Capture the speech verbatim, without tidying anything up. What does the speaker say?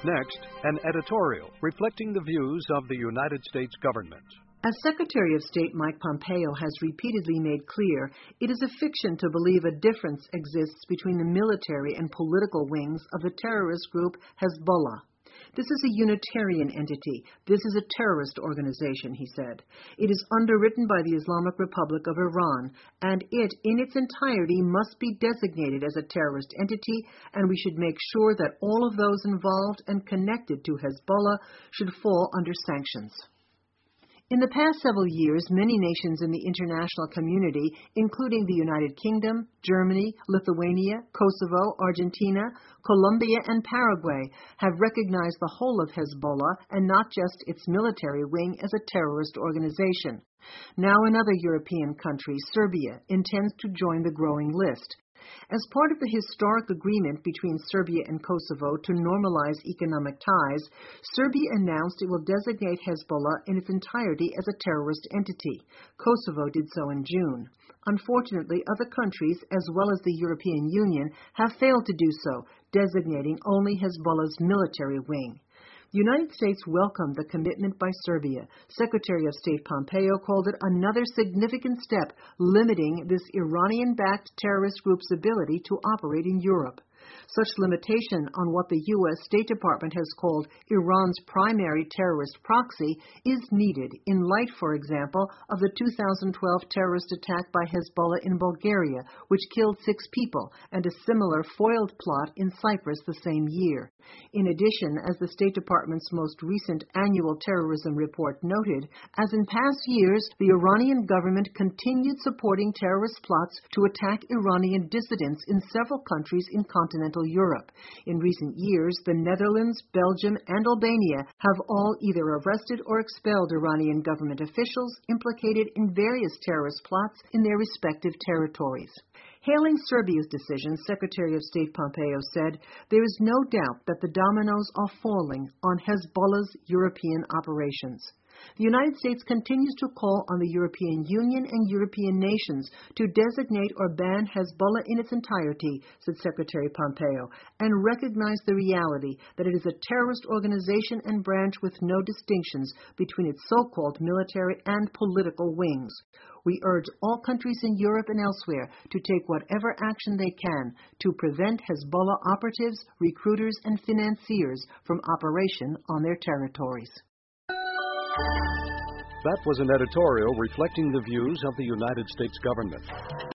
Next, an editorial reflecting the views of the United States government. As Secretary of State Mike Pompeo has repeatedly made clear, it is a fiction to believe a difference exists between the military and political wings of the terrorist group Hezbollah. This is a Unitarian entity. This is a terrorist organization, he said. It is underwritten by the Islamic Republic of Iran, and it, in its entirety, must be designated as a terrorist entity, and we should make sure that all of those involved and connected to Hezbollah should fall under sanctions. In the past several years, many nations in the international community, including the United Kingdom, Germany, Lithuania, Kosovo, Argentina, Colombia, and Paraguay, have recognized the whole of Hezbollah and not just its military wing as a terrorist organization. Now another European country, Serbia, intends to join the growing list. As part of the historic agreement between Serbia and Kosovo to normalize economic ties, Serbia announced it will designate Hezbollah in its entirety as a terrorist entity. Kosovo did so in June. Unfortunately, other countries, as well as the European Union, have failed to do so, designating only Hezbollah's military wing. The United States welcomed the commitment by Serbia. Secretary of State Pompeo called it another significant step limiting this Iranian-backed terrorist group's ability to operate in Europe. Such limitation on what the U S State Department has called Iran's primary terrorist proxy is needed in light, for example, of the two thousand twelve terrorist attack by Hezbollah in Bulgaria, which killed six people, and a similar foiled plot in Cyprus the same year. In addition, as the State Department's most recent annual terrorism report noted, as in past years, the Iranian government continued supporting terrorist plots to attack Iranian dissidents in several countries in continental Europe. In recent years, the Netherlands, Belgium, and Albania have all either arrested or expelled Iranian government officials implicated in various terrorist plots in their respective territories. Hailing Serbia's decision, Secretary of State Pompeo said, "There is no doubt that the dominoes are falling on Hezbollah's European operations." The United States continues to call on the European Union and European nations to designate or ban Hezbollah in its entirety, said Secretary Pompeo, and recognize the reality that it is a terrorist organization and branch with no distinctions between its so-called military and political wings. We urge all countries in Europe and elsewhere to take whatever action they can to prevent Hezbollah operatives, recruiters, and financiers from operation on their territories. That was an editorial reflecting the views of the United States government.